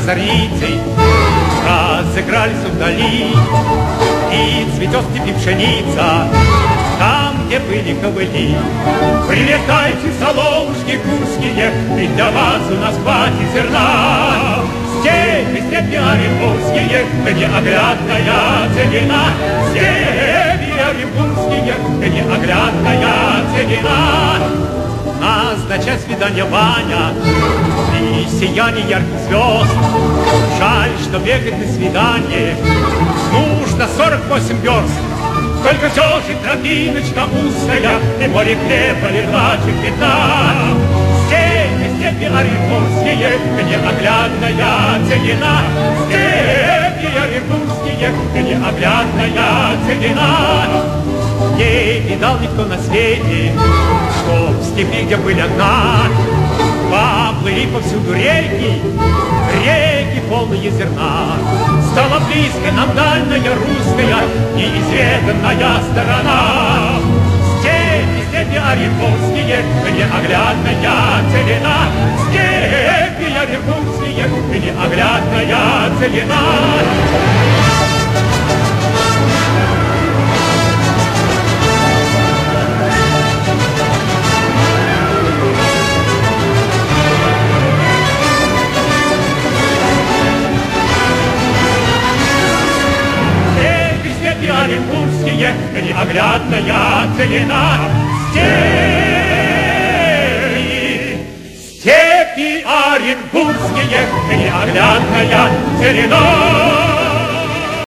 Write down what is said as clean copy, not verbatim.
зорницей разыгрались вдали, и цветет в степи пшеница, там, где были ковыли. Прилетайте, соловушки курские, ведь для вас у нас хватит зерна. Степи оренбургские, неоглядная целина. Степи оренбургские, неоглядная целина. Назначай свидание, Ваня, и сияние ярких звезд. Жаль, что бегать на свидание нужно 48 верст. Только все же тропиночка узкая, и море хлеба лежачек видна. Степи оренбургские, неоглядная целина. Степи оренбургские, неоглядная целина. Не видал никто на свете, что в степи, где были одна, поплыли повсюду реки, реки полные зерна. Стала близко нам дальняя русская неизведанная сторона. Степи оренбургские, неоглядная целина. Степи оренбургские, неоглядная целина. Оренбургские, неоглядная целина. Степи оренбургские, неоглядная целина.